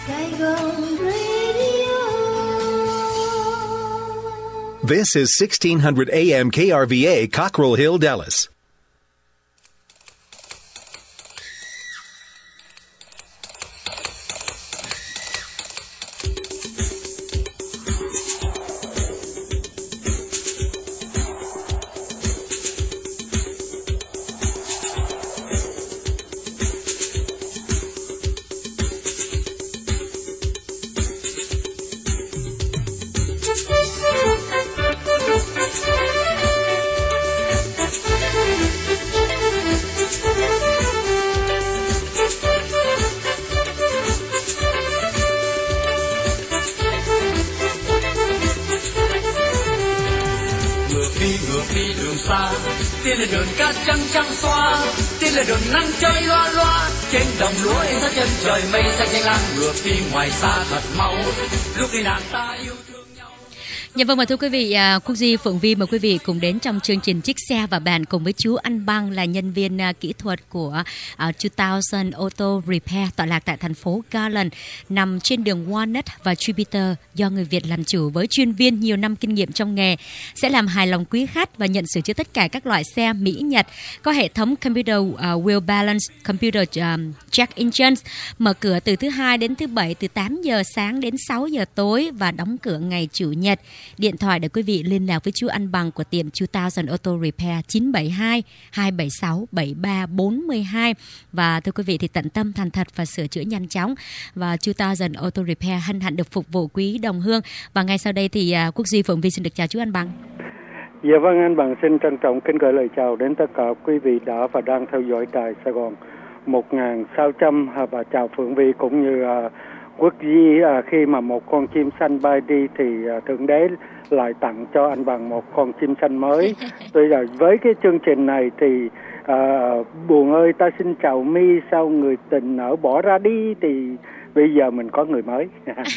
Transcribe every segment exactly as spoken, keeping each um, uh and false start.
Saigon Radio. This is sixteen hundred A M K R V A, Cockrell Hill, Dallas. Tiên là đường cát trắng trắng xóa, tiên là đường nắng chơi loa loa, trên đồng lúa in ra chân trời mây xanh xanh lam, ngược đi ngoài xa thật mau, lúc đi nàng ta yêu thương nhau. Dạ vâng, và thưa quý vị, Quốc Duy, Phượng Vi mời quý vị cùng đến trong chương trình Chiếc Xe và Bàn cùng với chú Anh Băng là nhân viên kỹ thuật của uh, hai nghìn Auto Repair tọa lạc tại thành phố Garland, nằm trên đường Walnut và Jupiter, do người Việt làm chủ với chuyên viên nhiều năm kinh nghiệm trong nghề, sẽ làm hài lòng quý khách và nhận sửa chữa tất cả các loại xe Mỹ Nhật, có hệ thống computer uh, wheel balance, computer um, check engines, mở cửa từ thứ hai đến thứ bảy từ tám giờ sáng đến sáu giờ tối và đóng cửa ngày Chủ nhật. Điện thoại để quý vị liên lạc với chú Anh Bằng của tiệm hai nghìn Auto Repair chín bảy hai hai bảy sáu bảy ba bốn hai. Và thưa quý vị thì tận tâm thành thật và sửa chữa nhanh chóng, và hai nghìn Auto Repair hân hạnh được phục vụ quý đồng hương. Và ngay sau đây thì uh, Quốc Duy, Phượng Vi xin được chào chú Anh Bằng. Dạ vâng, anh Bằng xin trân trọng kính gửi lời chào đến tất cả quý vị đã và đang theo dõi đài Sài Gòn một nghìn sáu trăm, và chào Phượng Vi cũng như uh, Quốc Duy. À, khi mà một con chim xanh bay đi thì à, Thượng Đế lại tặng cho anh Bằng một con chim xanh mới. Tuy là với cái chương trình này thì à, buồn ơi ta xin chào mi, sao người tình nỡ bỏ ra đi, thì bây giờ mình có người mới.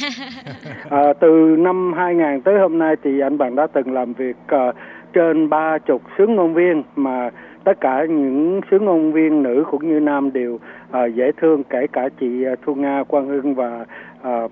à, từ năm hai nghìn tới hôm nay thì anh Bằng đã từng làm việc à, trên ba chục sướng ngôn viên, mà tất cả những sướng ngôn viên nữ cũng như nam đều à, dễ thương, kể cả chị Thu Nga, Quang Hưng và à,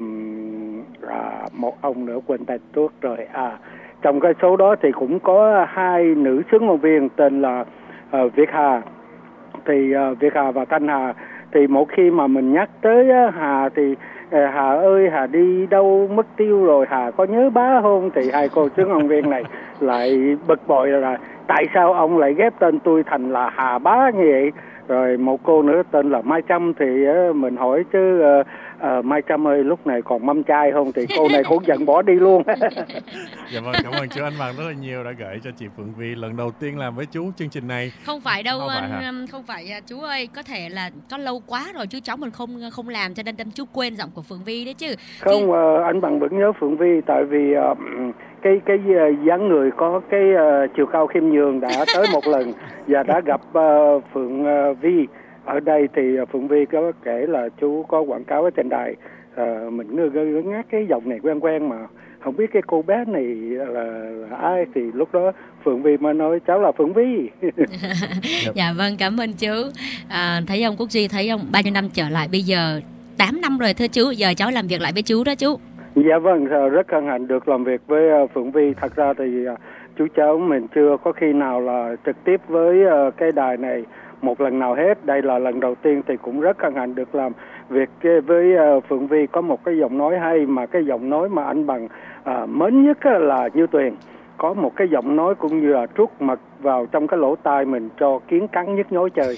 à, một ông nữa quên tên tuốt rồi. À, trong cái số đó thì cũng có hai nữ sướng ngôn viên tên là à, Việt Hà, thì à, Việt Hà và Thanh Hà. Thì một khi mà mình nhắc tới á, Hà thì à, Hà ơi Hà đi đâu mất tiêu rồi, Hà có nhớ bá không, thì hai cô sướng ngôn viên này lại bực bội là tại sao ông lại ghép tên tôi thành là Hà Bá như vậy. Rồi một cô nữa tên là Mai Trâm, thì uh, mình hỏi chứ uh, uh, Mai Trâm ơi lúc này còn mâm chai không, thì cô này cũng giận bỏ đi luôn. Dạ vâng, cảm ơn chú Anh Bằng rất là nhiều đã gửi cho chị Phượng Vi lần đầu tiên làm với chú chương trình này. Không phải đâu, không phải, anh, không phải chú ơi, có thể là có lâu quá rồi chú cháu mình không không làm cho nên đâm chú quên giọng của Phượng Vi đấy chứ. Không, chứ... uh, anh Bằng vẫn nhớ Phượng Vi, tại vì uh, cái cái uh, dáng người có cái uh, chiều cao khiêm nhường đã tới một lần và đã gặp uh, Phượng uh, Vi ở đây. Thì uh, Phượng Vi có kể là chú có quảng cáo ở trên đài, uh, mình ngơ ngơ ngác cái giọng này quen quen mà không biết cái cô bé này là, là ai, thì lúc đó Phượng Vi mới nói cháu là Phượng Vi. Dạ vâng, cảm ơn chú. À, thấy ông Quốc Duy, thấy ông bao nhiêu năm trở lại, bây giờ tám năm rồi thưa chú, giờ cháu làm việc lại với chú đó chú. Dạ vâng, rất hân hạnh được làm việc với Phượng Vi. Thật ra thì chú cháu mình chưa có khi nào là trực tiếp với cái đài này một lần nào hết. Đây là lần đầu tiên, thì cũng rất hân hạnh được làm việc với Phượng Vi. Có một cái giọng nói hay, mà cái giọng nói mà anh Bằng à, mến nhất là Như Tuyền. Có một cái giọng nói cũng như là trút mật vào trong cái lỗ tai mình cho kiến cắn nhức nhối trời.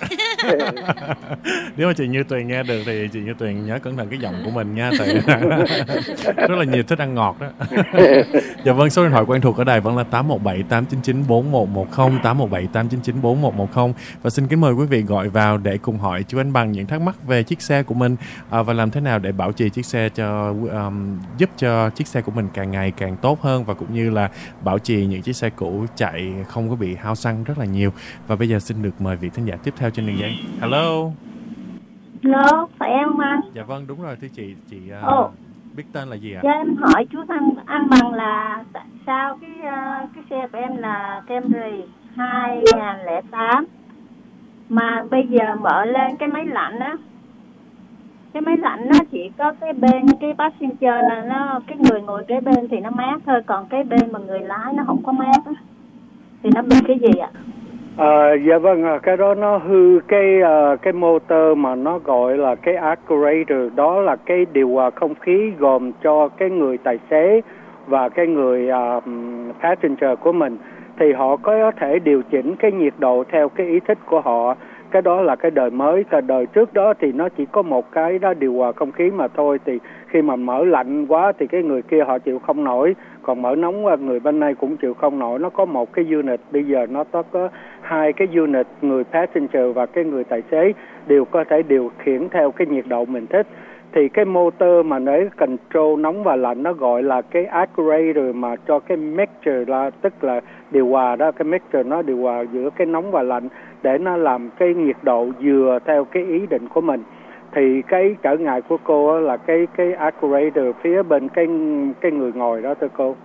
Nếu mà chị Như Tuyền nghe được thì chị Như Tuyền nhớ cẩn thận cái giọng của mình nha, tại rất là nhiều thích ăn ngọt đó. Dạ vâng, số điện thoại quen thuộc ở đài vẫn là tám một bảy tám chín chín bốn một một không, tám một bảy tám chín chín bốn một một không, và xin kính mời quý vị gọi vào để cùng hỏi chú Anh Bằng những thắc mắc về chiếc xe của mình, à, và làm thế nào để bảo trì chiếc xe cho um, giúp cho chiếc xe của mình càng ngày càng tốt hơn, và cũng như là bảo trì những chiếc xe cũ chạy không có bị hao xăng rất là nhiều. Và bây giờ xin được mời vị thính giả tiếp theo trên đường dây. Hello. Hello, phải em không anh? Dạ vâng, đúng rồi thưa chị. Chị uh, oh. biết tên là gì ạ? Dạ em hỏi chú anh, anh Bằng là tại sao cái uh, cái xe của em là Camry hai nghìn lẻ tám mà bây giờ mở lên cái máy lạnh á cái máy lạnh nó chỉ có cái bên cái passenger là nó cái người ngồi kế bên thì nó mát thôi, còn cái bên mà người lái nó không có mát á. Thì nó bị cái gì ạ? À, dạ vâng, cái đó nó hư cái uh, cái motor mà nó gọi là cái actuator, đó là cái điều hòa không khí gồm cho cái người tài xế và cái người uh, passenger của mình. Thì họ có thể điều chỉnh cái nhiệt độ theo cái ý thích của họ. Cái đó là cái đời mới. Cái đời trước đó thì nó chỉ có một cái đó điều hòa không khí mà thôi. Thì khi mà mở lạnh quá thì cái người kia họ chịu không nổi, còn mở nóng quá người bên này cũng chịu không nổi. Nó có một cái unit, bây giờ nó có hai cái unit, người passenger và cái người tài xế đều có thể điều khiển theo cái nhiệt độ mình thích. Thì cái motor mà để control nóng và lạnh nó gọi là cái actuator mà cho cái mixture, là tức là điều hòa đó, cái mixture nó điều hòa giữa cái nóng và lạnh để nó làm cái nhiệt độ vừa theo cái ý định của mình. Thì cái trở ngại của cô là cái cái actuator phía bên cái cái người ngồi đó thưa cô.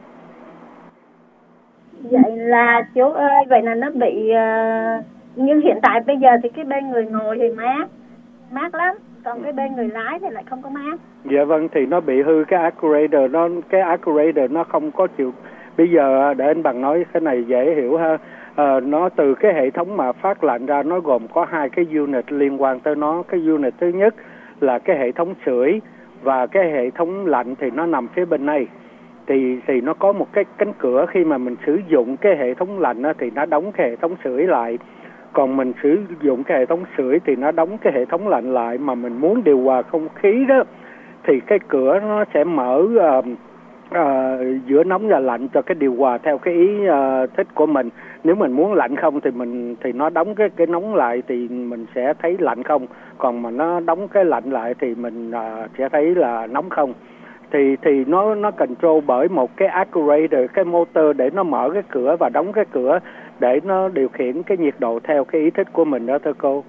Vậy là chú ơi, vậy là nó bị uh, nhưng hiện tại bây giờ thì cái bên người ngồi thì mát mát lắm, còn cái bên người lái thì lại không có mát. Dạ vâng, thì nó bị hư cái actuator, nó cái actuator nó không có chịu. Bây giờ để anh Bằng nói cái này dễ hiểu ha. À, nó từ cái hệ thống mà phát lạnh ra, nó gồm có hai cái unit liên quan tới nó. Cái unit thứ nhất là cái hệ thống sưởi và cái hệ thống lạnh thì nó nằm phía bên này. Thì thì nó có một cái cánh cửa, khi mà mình sử dụng cái hệ thống lạnh đó, thì nó đóng cái hệ thống sưởi lại. Còn mình sử dụng cái hệ thống sưởi thì nó đóng cái hệ thống lạnh lại. Mà mình muốn điều hòa không khí đó thì cái cửa nó sẽ mở uh, uh, giữa nóng và lạnh cho cái điều hòa theo cái ý uh, thích của mình. Nếu mình muốn lạnh không thì mình thì nó đóng cái cái nóng lại thì mình sẽ thấy lạnh không. Còn mà nó đóng cái lạnh lại thì mình uh, sẽ thấy là nóng không. Thì thì nó nó control bởi một cái actuator, cái motor để nó mở cái cửa và đóng cái cửa để nó điều khiển cái nhiệt độ theo cái ý thích của mình đó thưa cô.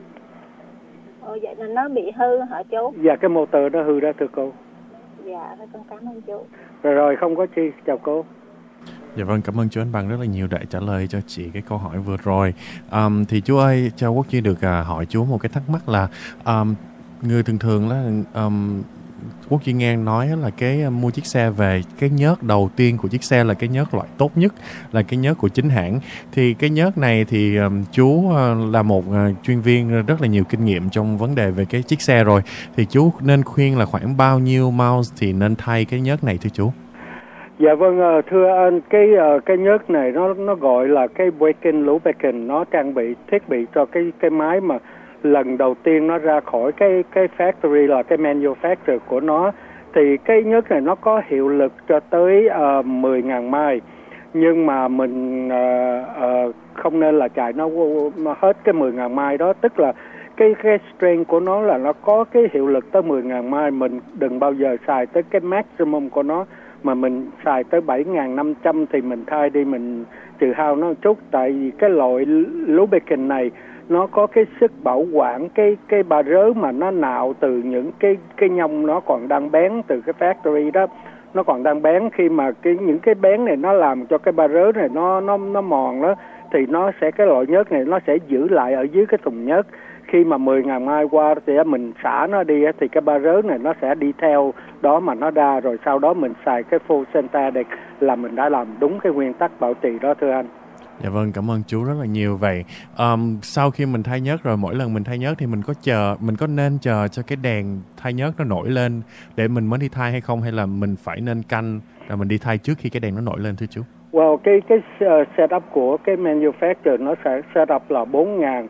Ồ, vậy là nó bị hư hả chú? Dạ, cái motor nó hư đó thưa cô. Dạ, con cảm ơn chú. Rồi rồi, không có chi, chào cô. Dạ vâng, cảm ơn chú Anh Bằng rất là nhiều đã trả lời cho chị cái câu hỏi vừa rồi. Um, thì chú ơi, cho Quốc Duy được uh, hỏi chú một cái thắc mắc là um, người thường thường là um, Quốc Duy nghe nói là cái uh, mua chiếc xe về, cái nhớt đầu tiên của chiếc xe là cái nhớt loại tốt nhất, là cái nhớt của chính hãng. Thì cái nhớt này thì um, chú uh, là một uh, chuyên viên rất là nhiều kinh nghiệm trong vấn đề về cái chiếc xe rồi. Thì chú nên khuyên là khoảng bao nhiêu miles thì nên thay cái nhớt này thưa chú? Dạ vâng, thưa anh, cái cái nhớt này nó nó gọi là cái break-in lubricant, nó trang bị thiết bị cho cái cái máy mà lần đầu tiên nó ra khỏi cái cái factory, là cái manufacturer của nó. Thì cái nhớt này nó có hiệu lực cho tới uh, mười nghìn mile, nhưng mà mình uh, uh, không nên là chạy nó hết cái mười nghìn mile đó. Tức là cái cái strength của nó là nó có cái hiệu lực tới mười nghìn mile, mình đừng bao giờ xài tới cái maximum của nó. Mà mình xài tới bảy nghìn năm trăm thì mình thay đi, mình trừ hao nó một chút. Tại vì cái loại lubricant này nó có cái sức bảo quản cái cái ba rớ mà nó nạo từ những cái cái nhông nó còn đang bén từ cái factory đó, nó còn đang bén. Khi mà cái những cái bén này nó làm cho cái ba rớ này nó nó nó mòn đó, thì nó sẽ cái loại nhớt này nó sẽ giữ lại ở dưới cái thùng nhớt. Khi mà mười nghìn mile qua thì mình xả nó đi thì cái ba rớ này nó sẽ đi theo đó mà nó ra, rồi sau đó mình xài cái full synthetic là mình đã làm đúng cái nguyên tắc bảo trì đó thưa anh. Dạ vâng, cảm ơn chú rất là nhiều. Vậy um, sau khi mình thay nhớt rồi, mỗi lần mình thay nhớt thì mình có chờ, mình có nên chờ cho cái đèn thay nhớt nó nổi lên để mình mới đi thay hay không, hay là mình phải nên canh rồi mình đi thay trước khi cái đèn nó nổi lên thưa chú? Well, cái cái uh, setup của cái manufacturer nó sẽ setup là bốn nghìn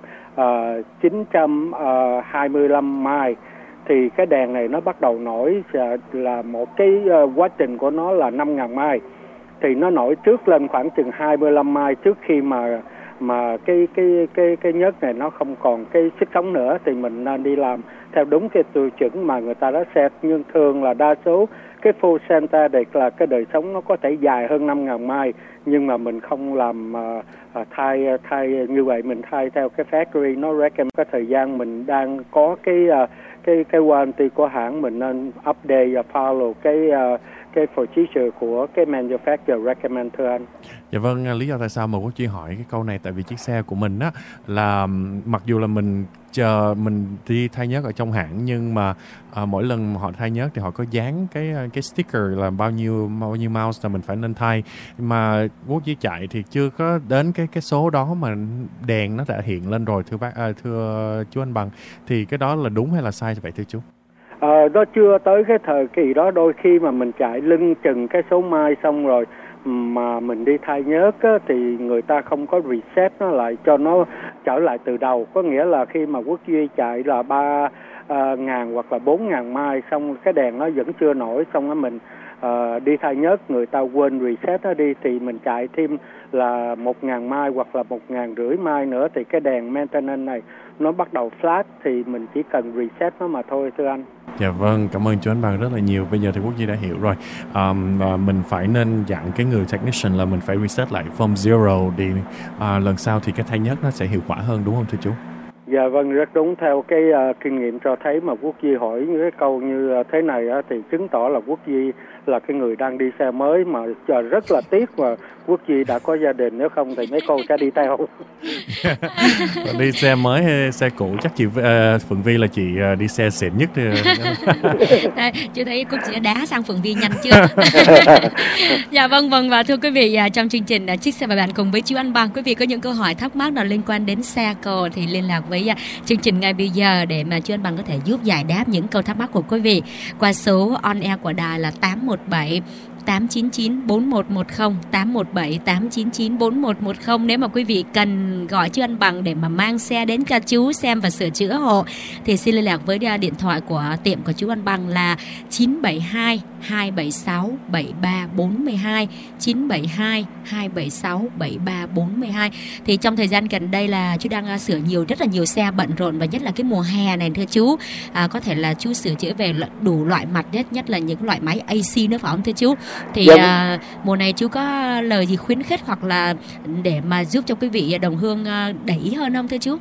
chín trăm hai mươi lăm mile. Thì cái đèn này nó bắt đầu nổi là một cái uh, quá trình của nó là năm nghìn mile. Thì nó nổi trước lên khoảng chừng hai mươi lăm mile trước khi mà mà cái cái cái cái nhớt này nó không còn cái sức sống nữa, thì mình nên đi làm theo đúng cái tiêu chuẩn mà người ta đã set. Nhưng thường là đa số cái full synthetic là cái đời sống nó có thể dài hơn năm nghìn mile, nhưng mà mình không làm uh, uh, thay thay như vậy, mình thay theo cái factory nó recommend. Cái thời gian mình đang có cái uh, cái cái warranty của hãng, mình nên update và follow cái uh, cái procedure của cái manufacturer recommend thưa anh. Dạ vâng, lý do tại sao mà Quốc Duy hỏi cái câu này tại vì chiếc xe của mình á là mặc dù là mình chờ mình đi thay nhớt ở trong hãng nhưng mà à, mỗi lần họ thay nhớt thì họ có dán cái cái sticker là bao nhiêu bao nhiêu miles là mình phải nên thay, mà Quốc Duy chạy thì chưa có đến cái cái số đó mà đèn nó đã hiện lên rồi thưa bác à, thưa chú anh Bằng, thì cái đó là đúng hay là sai vậy thưa chú? Ờ, nó chưa tới cái thời kỳ đó, đôi khi mà mình chạy lưng chừng cái số mai xong rồi mà mình đi thay nhớt á, thì người ta không có reset nó lại cho nó trở lại từ đầu. Có nghĩa là khi mà Quốc Duy chạy là ba à, ngàn hoặc là bốn ngàn mai xong cái đèn nó vẫn chưa nổi, xong đó mình à, đi thay nhớt người ta quên reset nó đi thì mình chạy thêm là một ngàn mai hoặc là một ngàn rưỡi mai nữa thì cái đèn maintenance này nó bắt đầu flash thì mình chỉ cần reset nó mà thôi thưa anh. Dạ vâng, cảm ơn chú anh Bằng rất là nhiều. Bây giờ thì Quốc Duy đã hiểu rồi. Um, uh, mình phải nên dặn cái người technician là mình phải reset lại from zero để uh, lần sau thì cái thay nhớt nó sẽ hiệu quả hơn đúng không thưa chú? Dạ vâng, rất đúng. Theo cái uh, kinh nghiệm cho thấy mà Quốc Duy hỏi những cái câu như uh, thế này uh, thì chứng tỏ là Quốc Duy là cái người đang đi xe mới mà uh, rất là tiếc mà Quốc Duy đã có gia đình, nếu không thì mấy cô sẽ đi theo. Đi xe mới hay xe cũ chắc chị uh, Phượng Vi là chị uh, đi xe xịn nhất. Đây, chú thấy Quốc Duy đá sang Phượng Vi nhanh chưa? Dạ vâng vâng, và thưa quý vị, trong chương trình Chiếc Xe và Bạn cùng với chú Anh Bằng, quý vị có những câu hỏi thắc mắc nào liên quan đến xe cộ thì liên lạc với chương trình ngay bây giờ để mà chú Anh Bằng có thể giúp giải đáp những câu thắc mắc của quý vị qua số on air của đài là tám một bảy tám chín chín bốn một một không, tám một bảy tám chín chín bốn một một không. Nếu mà quý vị cần gọi chú Anh Bằng để mà mang xe đến cho chú xem và sửa chữa hộ thì xin liên lạc với điện thoại của tiệm của chú Anh Bằng là chín bảy hai hai bảy sáu bảy ba bốn hai, chín bảy hai hai bảy sáu bảy ba bốn hai. Thì trong thời gian gần đây là chú đang sửa nhiều rất là nhiều xe, bận rộn, và nhất là cái mùa hè này thưa chú, à, có thể là chú sửa chữa về đủ loại mặt, nhất nhất là những loại máy a xê nữa phải không thưa chú? Thì à, mùa này chú có lời gì khuyến khích hoặc là để mà giúp cho quý vị đồng hương để ý hơn không thưa chú?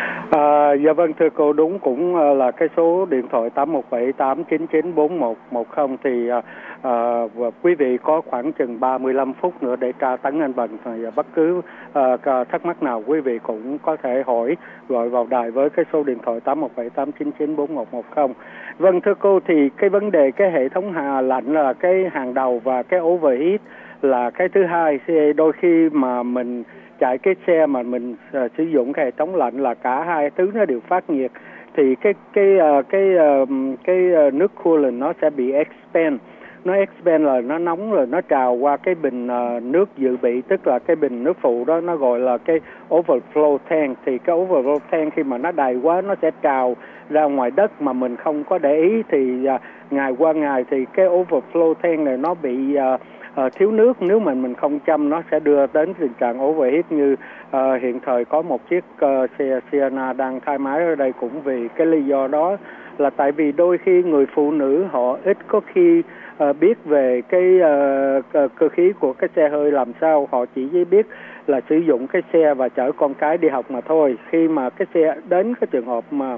À, dạ vâng thưa cô, đúng cũng là cái số điện thoại tám một bảy tám chín chín bốn một một không thì à, à, quý vị có khoảng chừng ba mươi lăm phút nữa để tra tấn anh Bằng, và bất cứ à, thắc mắc nào quý vị cũng có thể hỏi gọi vào đài với cái số điện thoại tám một bảy tám chín chín bốn một một không. Vâng thưa cô, thì cái vấn đề cái hệ thống hà lạnh là cái hàng đầu và cái overheat là cái thứ hai. Đôi khi mà mình chạy cái xe mà mình uh, sử dụng cái hệ thống lạnh là cả hai thứ nó đều phát nhiệt thì cái cái uh, cái uh, cái uh, nước coolant nó sẽ bị expand. Nó expand là nó nóng rồi nó trào qua cái bình uh, nước dự bị, tức là cái bình nước phụ đó, nó gọi là cái overflow tank. Thì cái overflow tank khi mà nó đầy quá nó sẽ trào ra ngoài đất mà mình không có để ý thì uh, ngày qua ngày thì cái overflow tank này nó bị uh, uh, thiếu nước. Nếu mà mình không chăm nó sẽ đưa đến tình trạng overheat, như uh, hiện thời có một chiếc uh, xe Sienna đang thay máy ở đây cũng vì cái lý do đó, là tại vì đôi khi người phụ nữ họ ít có khi uh, biết về cái uh, cơ khí của cái xe hơi làm sao, họ chỉ biết là sử dụng cái xe và chở con cái đi học mà thôi. Khi mà cái xe đến cái trường hợp mà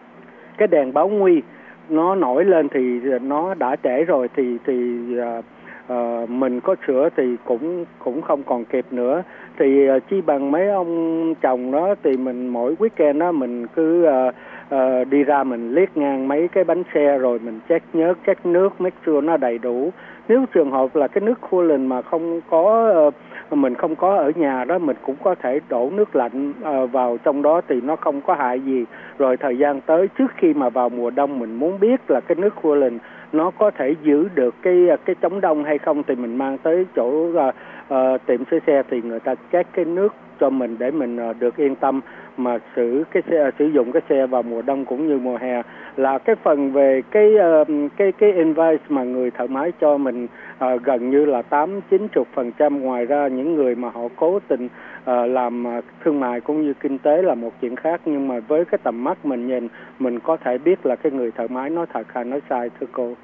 cái đèn báo nguy nó nổi lên thì nó đã trễ rồi, thì thì uh, uh, mình có sửa thì cũng cũng không còn kịp nữa. Thì uh, chi bằng mấy ông chồng đó thì mình mỗi weekend đó mình cứ uh, uh, đi ra mình liếc ngang mấy cái bánh xe rồi mình check nhớt, check nước, make sure nó đầy đủ. Nếu trường hợp là cái nước coolant mà không có uh, mình không có ở nhà đó, mình cũng có thể đổ nước lạnh uh, vào trong đó thì nó không có hại gì. Rồi thời gian tới trước khi mà vào mùa đông mình muốn biết là cái nước coolant nó có thể giữ được cái cái chống đông hay không thì mình mang tới chỗ uh, uh, tiệm sửa xe thì người ta check cái nước cho mình để mình uh, được yên tâm mà sử cái xe, sử dụng cái xe vào mùa đông cũng như mùa hè. Là cái phần về cái uh, cái cái invoice mà người thợ máy cho mình uh, gần như là tám chín chục phần trăm. Ngoài ra những người mà họ cố tình uh, làm uh, thương mại cũng như kinh tế là một chuyện khác, nhưng mà với cái tầm mắt mình nhìn mình có thể biết là cái người thợ máy nói thật hay nói sai thưa cô.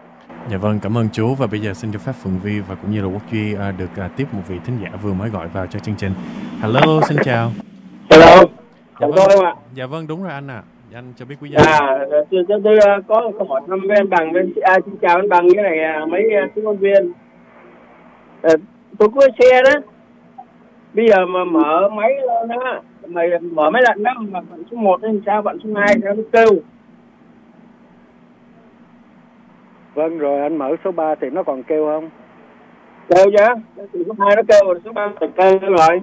Dạ vâng, cảm ơn chú. Và bây giờ xin cho phép Phượng Vi và cũng như là Quốc Duy uh, được uh, tiếp một vị thính giả vừa mới gọi vào cho chương trình. Hello, xin chào. Hello. Dạ vâng, ạ. Dạ vâng, đúng rồi anh ạ. À. Anh cho biết quý gia. À, tôi, tôi, tôi có câu hỏi thăm với anh Bằng. À, xin chào anh Bằng, cái này mấy tiếng ngôn viên. À, tôi có xe đó. Bây giờ mà mở máy lên á, mày mở máy lạnh đó, mà bạn số một thì sao, bạn số hai sao nó kêu. Vâng, rồi anh mở số ba thì nó còn kêu không? Kêu chứ, số hai nó kêu, số ba nó kêu rồi.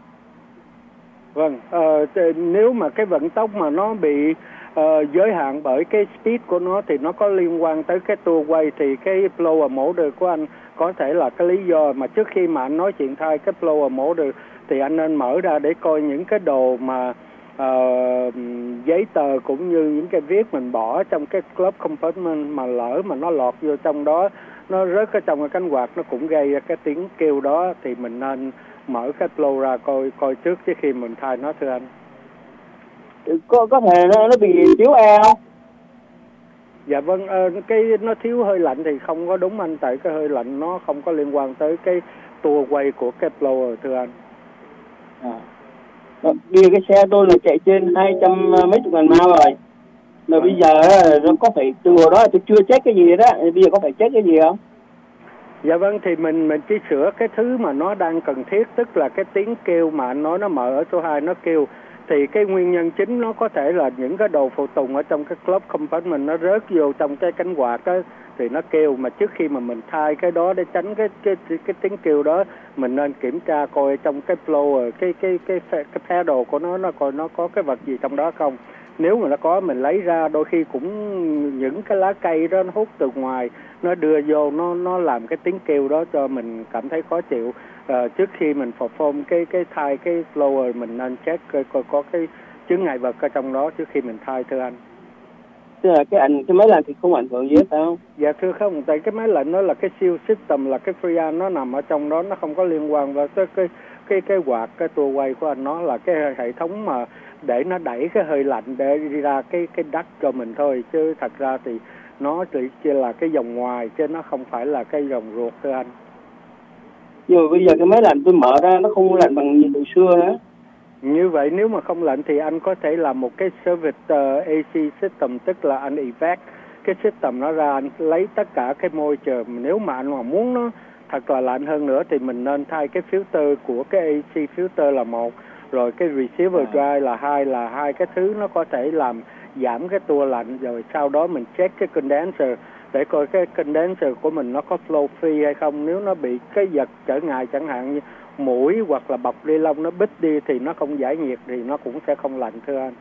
Vâng, ờ, nếu mà cái vận tốc mà nó bị uh, giới hạn bởi cái speed của nó thì nó có liên quan tới cái tua quay, thì cái blower motor của anh có thể là cái lý do mà trước khi mà anh nói chuyện thay cái blower motor thì anh nên mở ra để coi những cái đồ mà uh, giấy tờ cũng như những cái viết mình bỏ trong cái glove compartment mà lỡ mà nó lọt vô trong đó, nó rớt ở trong cái cánh quạt, nó cũng gây ra cái tiếng kêu đó, thì mình nên mở cái blow ra coi coi trước trước khi mình thay nó, thưa anh. Có có thể nó, nó bị thiếu air không? Dạ vâng, cái nó thiếu hơi lạnh thì không có đúng anh, tại cái hơi lạnh nó không có liên quan tới cái tua quay của cái blower, thưa anh. À. Bây giờ cái xe tôi là chạy trên hai trăm mấy chục ngàn mile rồi. Mà bây giờ nó có phải từ hồi đó tôi chưa check cái gì đó, bây giờ có phải check cái gì không? Dạ vâng, thì mình mình chỉ sửa cái thứ mà nó đang cần thiết, tức là cái tiếng kêu mà anh nói nó mở ở số hai nó kêu. Thì cái nguyên nhân chính nó có thể là những cái đồ phụ tùng ở trong cái glove compartment nó rớt vô trong cái cánh quạt á, thì nó kêu. Mà trước khi mà mình thay cái đó để tránh cái cái cái, cái tiếng kêu đó, mình nên kiểm tra coi trong cái blower, cái cái cái cái, cái pedal của nó nó coi nó có cái vật gì trong đó không. Nếu mà nó có mình lấy ra, đôi khi cũng những cái lá cây đó nó hút từ ngoài nó đưa vô, nó nó làm cái tiếng kêu đó cho mình cảm thấy khó chịu. À, trước khi mình perform cái cái thay cái blower mình nên check coi coi có cái chướng ngại vật ở trong đó trước khi mình thay, thưa anh. Tức là cái ảnh cái máy lạnh thì không ảnh hưởng gì hết phải không? Dạ thưa không, tại cái máy lạnh nó là cái siêu system, là cái freon nó nằm ở trong đó, nó không có liên quan vào tới cái cái cái quạt, cái tua quay của anh. Nó là cái hệ thống mà để nó đẩy cái hơi lạnh để đi ra cái cái đất cho mình thôi, chứ thật ra thì nó chỉ là cái dòng ngoài chứ nó không phải là cái dòng ruột, thưa anh. Nhưng mà bây giờ cái máy lạnh tôi mở ra nó không lạnh bằng như hồi xưa nữa. Như vậy nếu mà không lạnh thì anh có thể làm một cái service uh, a xê system, tức là anh evac cái system nó ra, anh lấy tất cả cái moisture. Nếu mà anh mà muốn nó thật là lạnh hơn nữa thì mình nên thay cái filter của cái a xê filter là một, rồi cái receiver dry là hai, là hai cái thứ nó có thể làm giảm cái tua lạnh. Rồi sau đó mình check cái condenser để coi cái condenser của mình nó có flow free hay không. Nếu nó bị cái vật trở ngại chẳng hạn như mũi hoặc là bọc ni lông nó bít đi thì nó không giải nhiệt thì nó cũng sẽ không lạnh, thưa anh.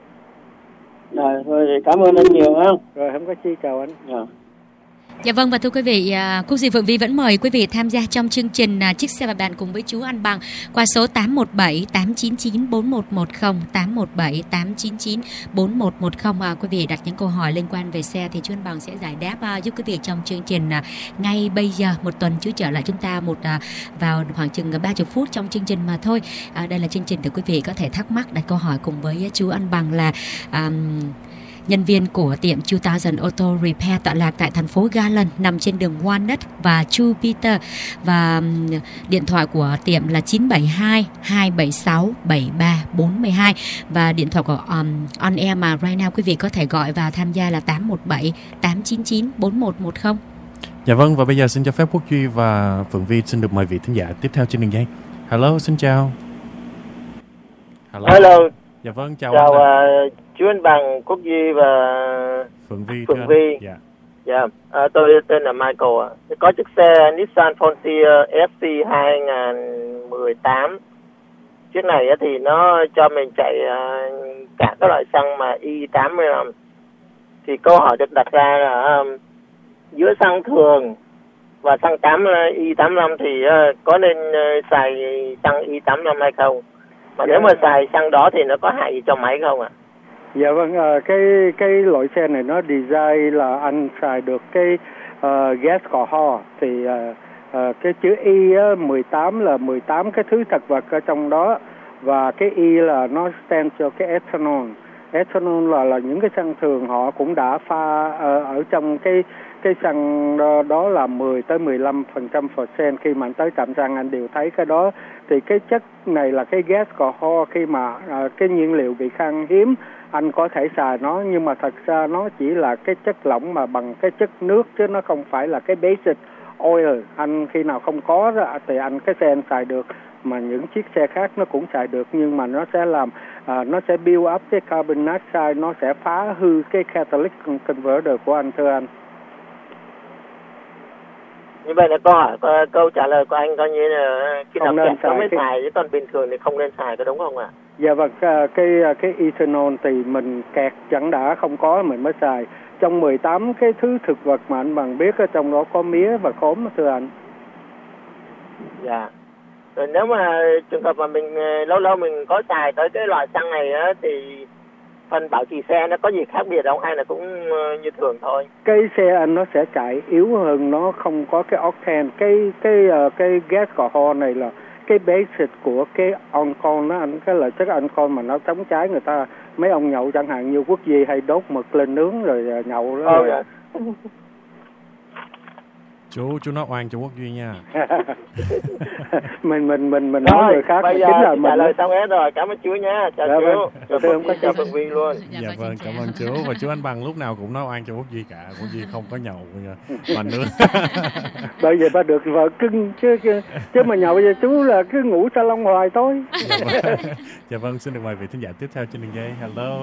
Rồi, thôi cảm ơn anh nhiều ha. Rồi không có chi, chào anh. Dạ. Dạ vâng, và thưa quý vị, Quốc Duy Phượng Vi vẫn mời quý vị tham gia trong chương trình Chiếc xe và bàn cùng với chú Anh Bằng qua số tám một bảy tám chín chín bốn một một không, tám một bảy tám chín chín bốn một một không. À, quý vị đặt những câu hỏi liên quan về xe thì chú Anh Bằng sẽ giải đáp uh, giúp quý vị trong chương trình uh, ngay bây giờ. Một tuần chú trở lại chúng ta một uh, vào khoảng chừng ba mươi phút trong chương trình mà thôi. Uh, đây là chương trình để quý vị có thể thắc mắc, đặt câu hỏi cùng với chú Anh Bằng là um, nhân viên của tiệm two thousand Auto Repair tọa lạc tại thành phố Garland, nằm trên đường Walnut và Jupiter, và điện thoại của tiệm là chín bảy hai hai bảy sáu bảy ba bốn hai, và điện thoại của um, On Air mà right now quý vị có thể gọi và tham gia là tám một bảy tám chín chín bốn một một không. Dạ vâng, và bây giờ xin cho phép Quốc Duy và Phượng Vi xin được mời vị thính giả tiếp theo trên đường dây. Hello, xin chào. Hello. Hello. Dạ vâng, chào, chào anh. Uh, chú Anh Bằng, Quốc Duy và Phượng Vi. Phượng Vi. Dạ. Dạ. Uh, tôi tên là Michael. Có chiếc xe Nissan Frontier ét xê hai không một tám. Chiếc này thì nó cho mình chạy uh, cả các loại xăng mà i tám lăm. Thì câu hỏi được đặt ra là um, giữa xăng thường và xăng tám i tám lăm thì uh, có nên uh, xài xăng i tám lăm hay không? Mà nếu mà xài xăng đó thì nó có hại gì cho máy không ạ? À? Dạ vâng, à, cái cái loại xe này nó design là anh xài được cái uh, gas alcohol, thì uh, uh, cái chữ Y á, mười tám là mười tám cái thứ thực vật ở trong đó, và cái Y là nó stand cho cái ethanol. ethanol là là những cái xăng thường họ cũng đã pha uh, ở trong cái cái xăng đó, đó là mười tới mười lăm phần trăm percent. Khi mà anh tới trạm xăng anh đều thấy cái đó. Thì cái chất này là cái gas cò ho, khi mà uh, cái nhiên liệu bị khan hiếm anh có thể xài nó, nhưng mà thật ra nó chỉ là cái chất lỏng mà bằng cái chất nước, chứ nó không phải là cái basic oil. Anh khi nào không có đó, thì anh cái xe anh xài được, mà những chiếc xe khác nó cũng xài được, nhưng mà nó sẽ làm à, nó sẽ build up cái carbon dioxide, nó sẽ phá hư cái catalytic converter của anh, thưa anh. Như vậy là câu hỏi, câu trả lời của anh coi như là khi nào kẹt nó mới cái... xài, chứ còn bình thường thì không nên xài, có đúng không ạ? Dạ vâng, cái cái ethanol thì mình kẹt chẳng đã không có mình mới xài. Trong mười tám cái thứ thực vật mà anh Bằng biết, ở trong đó có mía và khóm, thưa anh. Dạ. Rồi nếu mà trường hợp mà mình lâu lâu mình có xài tới cái loại xăng này á, thì phần bảo trì xe nó có gì khác biệt không, hay là cũng như thường thôi? Cái xe anh nó sẽ chạy yếu hơn, nó không có cái octane. Cái cái uh, cái gas cò ho này là cái basic của cái on-call đó anh, cái lợi chất on-call mà nó chống cháy người ta. Mấy ông nhậu chẳng hạn như Quốc Duy hay đốt mực lên nướng rồi nhậu đó. Ờ, rồi. Chú chú nói oan cho Quốc Duy nha. mình mình mình mình nói người khác bây giờ chính là trả mình lời xong hết rồi, cảm ơn chú nha. Chào dạ, chú. vâng. Chào Vâng. Phượng, chào Phượng Vy luôn. Dạ, dạ vâng, cảm ơn chú. Và chú Anh Bằng lúc nào cũng nói oan cho Quốc Duy cả. Quốc Duy không có nhậu mà nữa. Bởi vậy ba được vợ cưng chứ, chứ chứ mà nhậu vậy chú là cứ ngủ salon hoài thôi. Dạ vâng. Dạ vâng, xin được mời vị thính giả tiếp theo trên đường dây. Hello.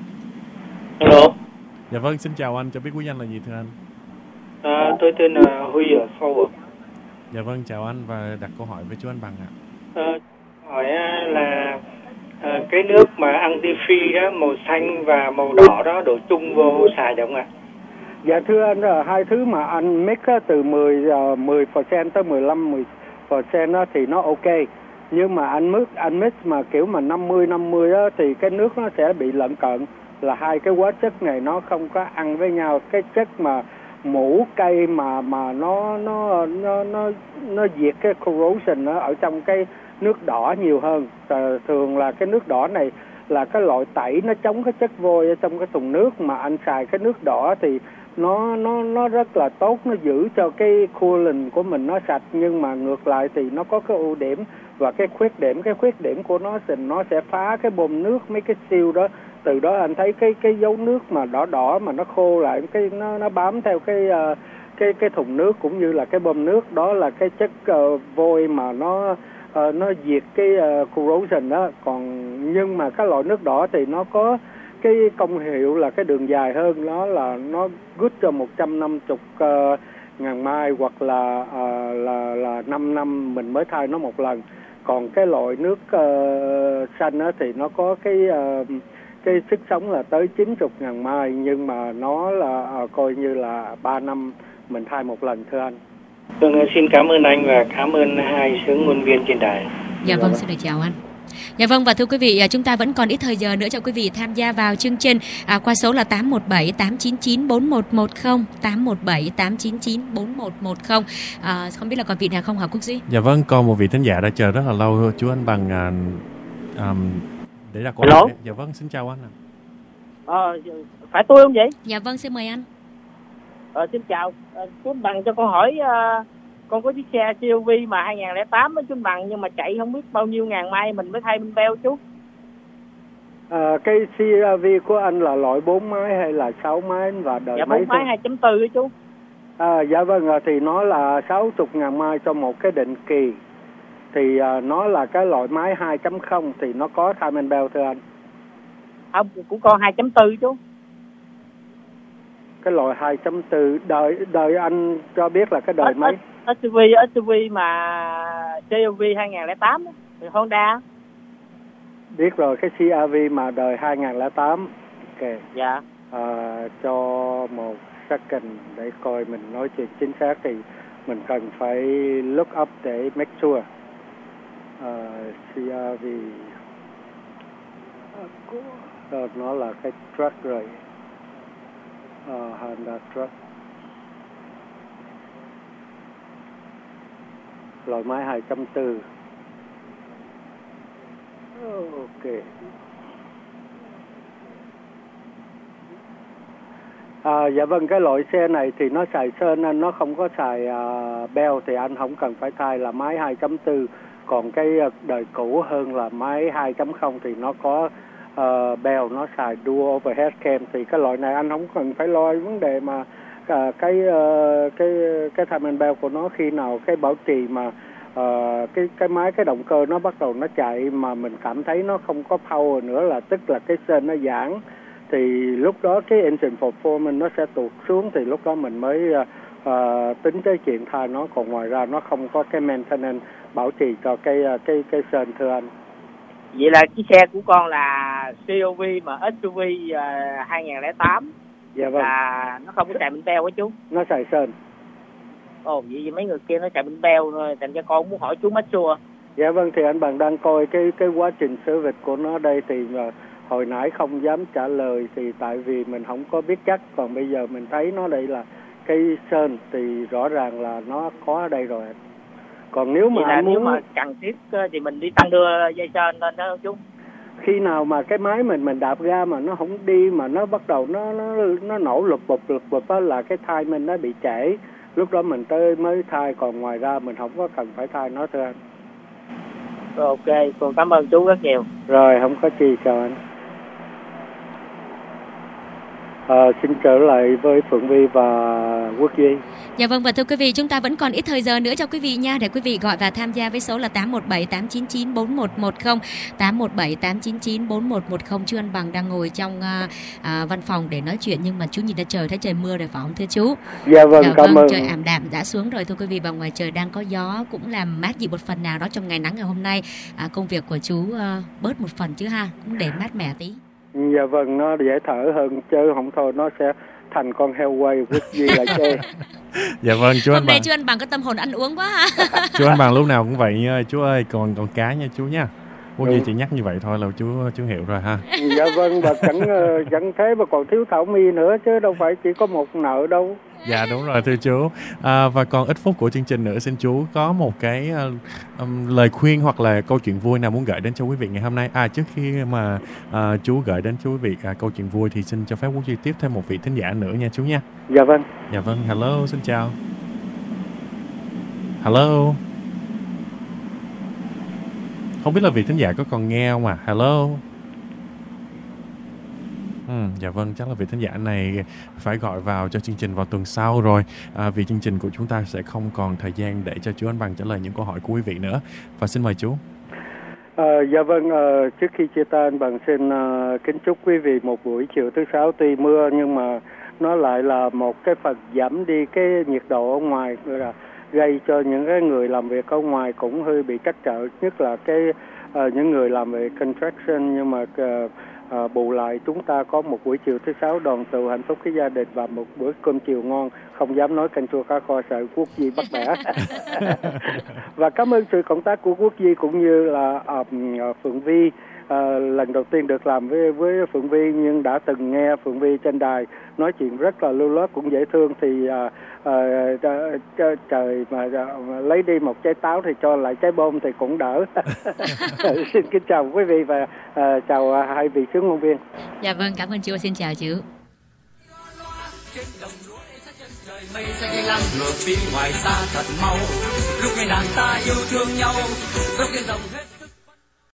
Hello. Dạ vâng, xin chào anh, cho biết quý danh là gì thưa anh? À, tôi tên là Huy ở Seoul. Dạ vâng, chào anh và đặt câu hỏi với chú Anh Bằng ạ. À, hỏi là à, cái nước mà anti-freeze đó, màu xanh và màu đỏ đó đổ chung vô xài được không ạ? Dạ thưa anh, là hai thứ mà anh mix á, từ mười, uh, mười phần trăm tới mười lăm, mười phần trăm á, thì nó ok. Nhưng mà anh mix, anh mix mà kiểu mà năm mươi năm mươi á, thì cái nước nó sẽ bị lợn cợn. Là hai cái hóa chất này nó không có ăn với nhau. Cái chất mà mũ cây mà mà nó nó nó nó nó diệt cái corrosion nó ở trong cái nước đỏ nhiều hơn. À, thường là cái nước đỏ này là cái loại tẩy nó chống cái chất vôi ở trong cái thùng nước, mà anh xài cái nước đỏ thì nó nó nó rất là tốt, nó giữ cho cái coolant của mình nó sạch. Nhưng mà ngược lại thì nó có cái ưu điểm và cái khuyết điểm. Cái khuyết điểm của nó thì nó sẽ phá cái bơm nước, mấy cái seal đó. Từ đó anh thấy cái cái dấu nước mà đỏ đỏ mà nó khô lại, cái nó nó bám theo cái uh, cái cái thùng nước cũng như là cái bơm nước. Đó là cái chất uh, vôi mà nó uh, nó diệt cái uh, corrosion đó. Còn nhưng mà cái loại nước đỏ thì nó có cái công hiệu là cái đường dài hơn, nó là nó good cho một trăm năm mươi uh, ngàn mai, hoặc là uh, là là năm năm mình mới thay nó một lần. Còn cái loại nước uh, xanh đó thì nó có cái uh, cái sức sống là tới chín mươi ngàn mai, nhưng mà nó là uh, coi như là ba năm mình thay một lần, thưa anh. Vâng, xin cảm ơn anh và cảm ơn hai sướng ngôn viên trên đài. Dạ vâng, xin được chào anh. Dạ vâng, và thưa quý vị, chúng ta vẫn còn ít thời giờ nữa cho quý vị tham gia vào chương trình à, qua số là tám một bảy tám chín chín bốn một một không, tám một bảy tám chín chín bốn một một không. À, không biết là còn vị nào không hả Quốc Duy? Dạ vâng, còn một vị thính giả đã chờ rất là lâu, chú Anh Bằng à, um, để đặt câu hỏi. Dạ vâng, xin chào anh ạ. Ờ, phải tôi không vậy? Dạ vâng, xin mời anh. Ờ, xin chào, ờ, chú Anh Bằng cho câu hỏi, uh, con có chiếc xe xê u vê mà hai không không tám đó chú Anh Bằng, nhưng mà chạy không biết bao nhiêu ngàn mai mình mới thay bên beo chú. À, cái xê rờ vê của anh là loại bốn máy hay là sáu máy và đời dạ, mấy? bốn máy hai chấm bốn đó chú. À, dạ vâng, thì nó là sáu mươi ngàn mai cho một cái định kỳ. Thì à, nó là cái loại máy hai chấm không thì nó có time and bell, thưa anh. Không, của con hai chấm bốn chú. Cái loại hai chấm bốn, đời đời anh cho biết là cái đời mấy? ét u vê, ét u vê mà xê u vê hai không không tám thì Honda. Biết rồi, cái xê rờ vê mà đời hai không không tám. Ok. Dạ. À, cho một second để coi mình nói chuyện chính xác thì mình cần phải look up để make sure. À, xê rờ vê à, nó là cái truck rồi. À, Honda truck. Loại máy hai chấm bốn. Ok. À, dạ vâng, cái loại xe này thì nó xài sơn, anh nó không có xài uh, bell thì anh không cần phải thay, là máy hai chấm bốn. Còn cái đời cũ hơn là máy hai chấm không thì nó có uh, bell, nó xài dual overhead cam. Thì cái loại này anh không cần phải lo vấn đề mà uh, cái uh, cái cái timing bell của nó khi nào cái bảo trì mà uh, cái cái máy cái động cơ nó bắt đầu nó chạy mà mình cảm thấy nó không có power nữa, là tức là cái sơn nó giãn, thì lúc đó cái engine performance nó sẽ tụt xuống, thì lúc đó mình mới uh, uh, tính tới chuyện thay nó. Còn ngoài ra nó không có cái maintenance bảo trì cho cái cái cái sơn, thưa anh. Vậy là cái xe của con là xê ô vê mà ét u vê uh, hai không không tám. Dạ vâng. Là nó không có chạy bên beo á chú. Nó xài sơn. Ồ, vậy, vậy mấy người kia nó chạy bên beo thôi, thành cho con muốn hỏi chú make sure. Dạ vâng, thì anh bạn đang coi cái cái quá trình service của nó đây, thì uh, hồi nãy không dám trả lời thì tại vì mình không có biết chắc. Còn bây giờ mình thấy nó đây là cái sơn thì rõ ràng là nó có ở đây rồi. Còn nếu mà là anh muốn... nếu mà cần thiết thì mình đi tăng đưa dây sơn lên đó chú. Khi nào mà cái máy mình mình đạp ga mà nó không đi, mà nó bắt đầu nó nó nó nổ lụp bụp lụp bụp đó, là cái thai mình nó bị trễ, lúc đó mình tới mới thay. Còn ngoài ra mình không có cần phải thay nó, thưa anh. Ok, con cảm ơn chú rất nhiều. Rồi, không có chi, chào anh. À, xin trở lại với Phượng Vi và Quốc Duy. Dạ vâng, và thưa quý vị, chúng ta vẫn còn ít thời giờ nữa cho quý vị nha, để quý vị gọi và tham gia với số là tám một bảy tám chín chín bốn một một không, tám một bảy tám chín chín bốn một một không. Chú Anh Bằng đang ngồi trong uh, uh, văn phòng để nói chuyện, nhưng mà chú nhìn ra trời thấy trời mưa rồi phải không thưa chú? Dạ vâng, dạ, cảm vâng, ơn. Trời ảm đạm đã xuống rồi thưa quý vị, và ngoài trời đang có gió cũng làm mát dịu một phần nào đó trong ngày nắng ngày hôm nay. À, công việc của chú uh, bớt một phần chứ ha, cũng để mát mẻ tí. Dạ vâng, nó dễ thở hơn chứ không thôi nó sẽ thành con heo quay Quốc Duy lại chê. Dạ vâng, chú Anh Hôm nay Bằng. chú Anh Bằng có tâm hồn ăn uống quá ha. Chú Anh Bằng lúc nào cũng vậy nha chú ơi, còn còn cá nha chú nha. Quốc Duy chỉ nhắc như vậy thôi là chú chú hiểu rồi ha. Dạ vâng, và chẳng chẳng thế mà còn thiếu Thảo My nữa chứ đâu phải chỉ có một nợ đâu. Dạ đúng rồi thưa chú. À, và còn ít phút của chương trình nữa, xin chú có một cái uh, um, lời khuyên hoặc là câu chuyện vui nào muốn gửi đến cho quý vị ngày hôm nay. À, trước khi mà uh, chú gửi đến cho quý vị uh, câu chuyện vui thì xin cho phép Quốc Duy tiếp thêm một vị thính giả nữa nha chú nha. Dạ vâng. Dạ vâng, hello, xin chào. Hello. Không biết là vị thính giả có còn nghe không à? Hello. Ừ, dạ vâng, chắc là vị thính giả này phải gọi vào cho chương trình vào tuần sau rồi, à, vì chương trình của chúng ta sẽ không còn thời gian để cho chú Anh Bằng trả lời những câu hỏi của quý vị nữa. Và xin mời chú. À, dạ vâng, à, trước khi chia tay anh Bằng xin à, kính chúc quý vị một buổi chiều thứ sáu tuy mưa nhưng mà nó lại là một cái phần giảm đi cái nhiệt độ ở ngoài, là gây cho những cái người làm việc ở ngoài cũng hơi bị trắc trở, nhất là cái à, những người làm về construction. Nhưng mà à, À, bù lại chúng ta có một buổi chiều thứ sáu đoàn tụ hạnh phúc cái gia đình và một bữa cơm chiều ngon, không dám nói canh chua cá kho sợ Quốc Duy bắt bẻ. Và cảm ơn sự cộng tác của Quốc Duy cũng như là uh, Phượng Vi. À, lần đầu tiên được làm với với Phượng Vi nhưng đã từng nghe Phượng Vi trên đài nói chuyện rất là lưu loát cũng dễ thương, thì à, à, trời, trời mà à, lấy đi một trái táo thì cho lại trái bom thì cũng đỡ. Xin kính chào quý vị và à, chào hai vị sướng ngôn viên. Dạ vâng, cảm ơn chú, xin chào chú. Mây xanh nhanh lăng ngược phía ngoài xa thật mau, lúc người nàng ta yêu thương nhau, dốc lên dòng hết.